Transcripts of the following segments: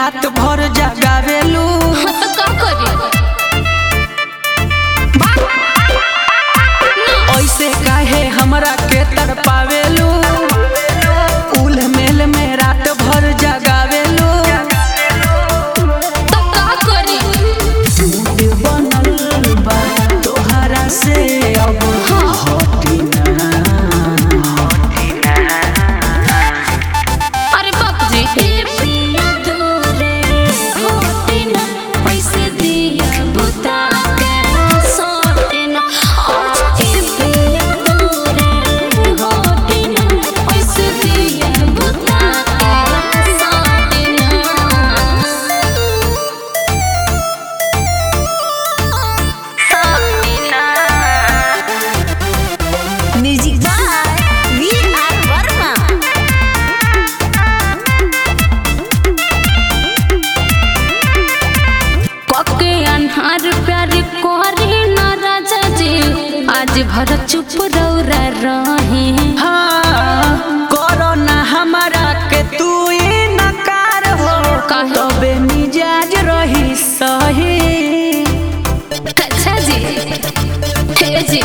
रात भर जगावेलू का करी ऐसे काहे हमरा के तड़पावेलू उल मेल में रात भर जगावेलू तो का करी बनल बा तोहरा से अब हटी ना अरे बाप जी ए पिया दूरे होती ना पैसे दिया बुता के सोते ना आज ए पिया दूरे होती ना पैसे दिया बुता के सोते ना music by V R Verma. कके अन्हार प्यार कोरी ना राजा जी आज भर चुप रौरा रहे हाँ करो ना हमारा के तू इनकार हो काहे? तबे मिजाज रही सही अच्छा जी हे जी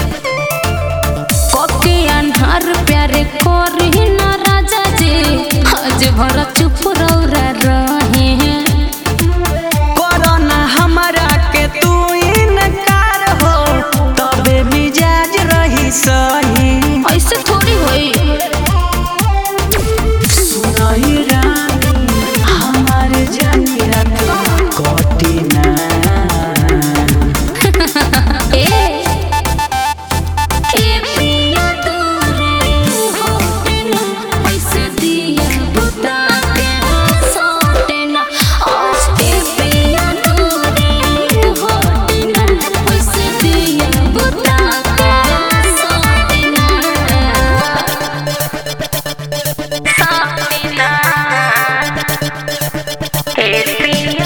कके अन्हार प्यार कोरी ना राजा जी आज भर चुप रौरा रहे करो ना हमारा के तू इनकार हो तबे मिजाज रही सही ऐसे थोड़ी होई सुनही रानी हमारे जानी रात कटी ना ए पिया दूरे होते ना पैसे दिया बुता के सोते ना आज ए पिया दूरे होते ना पैसे दिया बुता के सोते ना ए पिया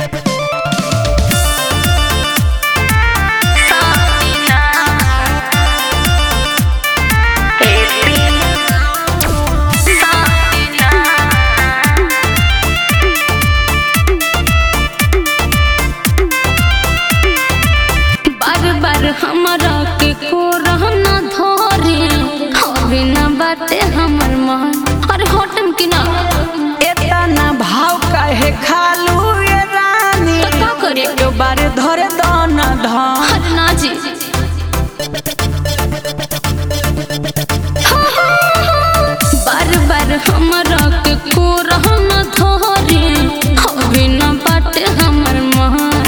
बार बार हमरा के को रहना धोरे अभी ना बाटे हमर मन अरे होटम की ना इतना भाव काहे खालू ये रानी तो का करे? एक बार धरे दाना धान अरे ना जी बार बार हमरा के को रहना धोरे अभी ना बाटे हमर मन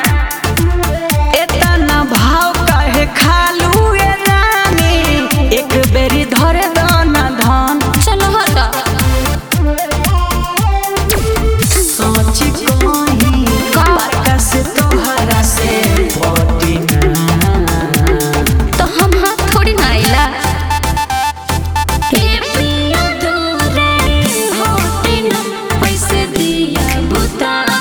इतना भाव काहे खालू ये रानी एक बेरी धरे दाना धान चलो हटा सोच कहीं बात से तोहरा से पटी ना तो हम हाथ थोड़ी ना आइला हे पिया दूरे होते ना पैसे दिया बुता